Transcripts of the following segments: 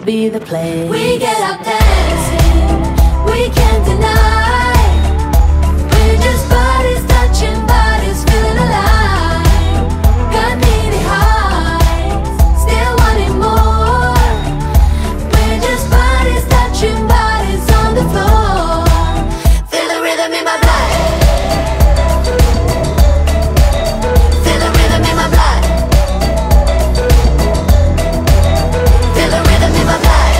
be the place. We get up dancing, we can't deny. We're just bodies touching bodies, feeling alive. Got needy heights, still wanting more. We're just bodies touching bodies on the floor. Feel the rhythm in my blood. Feel the rhythm in my blood. Feel the rhythm in my blood.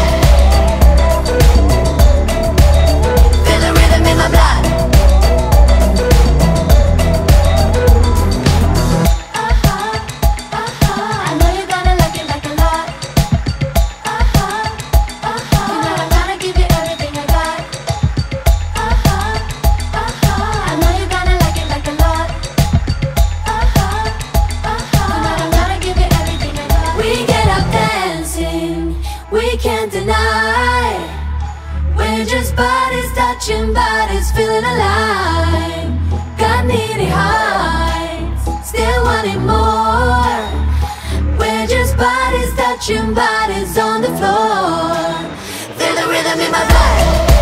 Feel the rhythm in my blood. I know you're gonna like it like a lot. You know I'm gonna give you everything I got. I know you're gonna like it like a lot. You know I'm gonna give you everything I got. We get up dancing, we can't deny. We're just bodies touching bodies, feeling alive. Got needy heights, still wanting more. We're just bodies touching bodies on the floor. Feel the rhythm in my blood.